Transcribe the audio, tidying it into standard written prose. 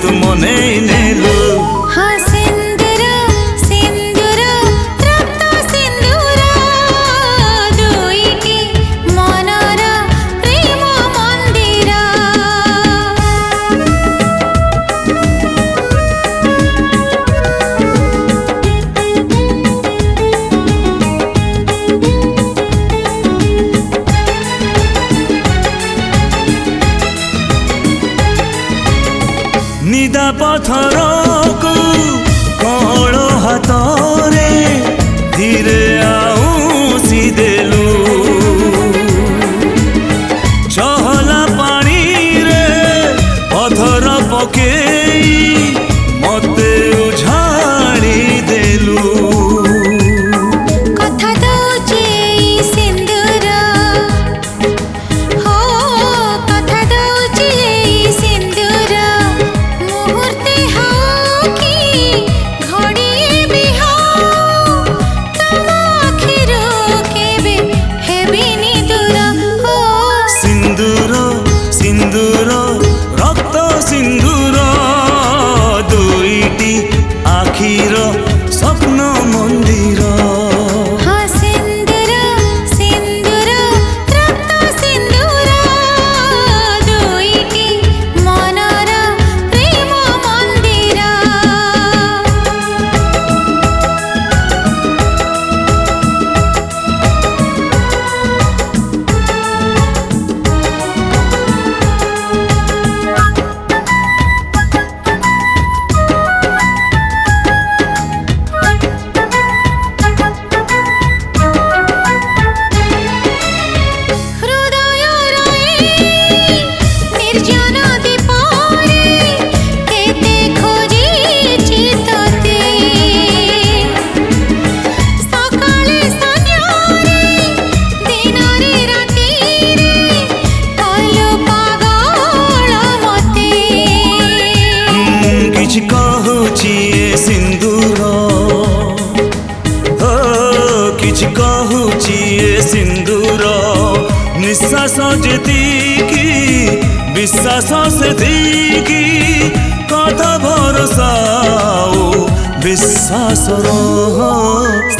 तू मने नेलु हाँ सिंदूर सिंदूर रक्त सिंदूर दुईटी मनर प्रेम मंदिर निदा पथर को कौल हाथरे धीरे आउसी देलु चहला पानी रे पथर पकेई मते उझाड़ी देलु कथा दउची सिंदूर हो कथा दउची सिंदूर मुहूर्ते हो कि घड़िए भी हो तम आखिरो केबे हेबिनी दूर हो सिंदूर सिंदूर रक्त सिंदूर दुईटी आखिर स्वप्न मंदिर हाँ सिंदूर सिंदूर रक्त सिंदूर दुईटी मनर प्रेम मंदिर हृदय रई निर्जन दीपरे केते खोजिछि तते सकाळे संध्यारे दिनरे रातिरे कलो पागल मते किछ कहूची ए सिंदूर हो किछ कहूची ए सिंदूर निश्वास जेतिकी विश्वास सेतिकी कथा भरोसा विश्वास